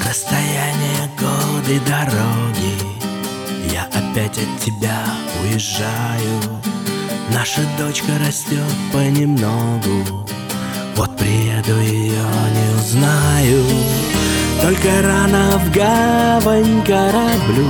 Расстояние, годы, дороги, я опять от тебя уезжаю. Наша дочка растет понемногу, вот приеду, ее не узнаю. Только рано в гавань кораблю.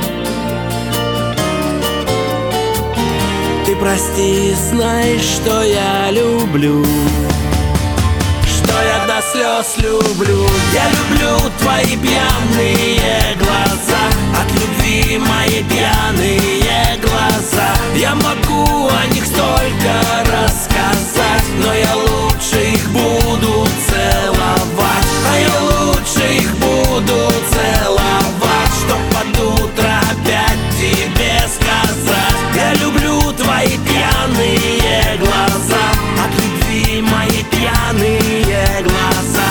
Ты прости, знаешь, что я люблю, что я до слез люблю. Я люблю твои пьяные глаза, от любви мои пьяные глаза. Я могу о них столько рассказать, но я лучше их буду целовать. А я лучше их буду целовать, чтоб под утро опять тебе сказать: я люблю твои пьяные глаза, от любви мои пьяные глаза.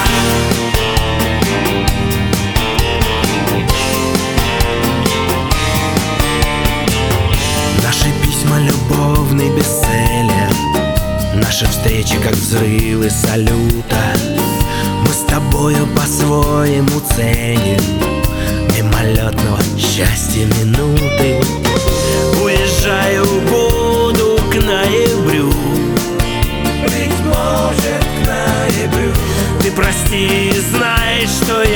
Наши письма любовный бестселлер, наши встречи как взрывы салюта. Мы с тобою по-своему ценим мимолетного счастья минуты. Уезжаю, буду к ноябрю, быть может, к ноябрю. Ты прости, знаешь, что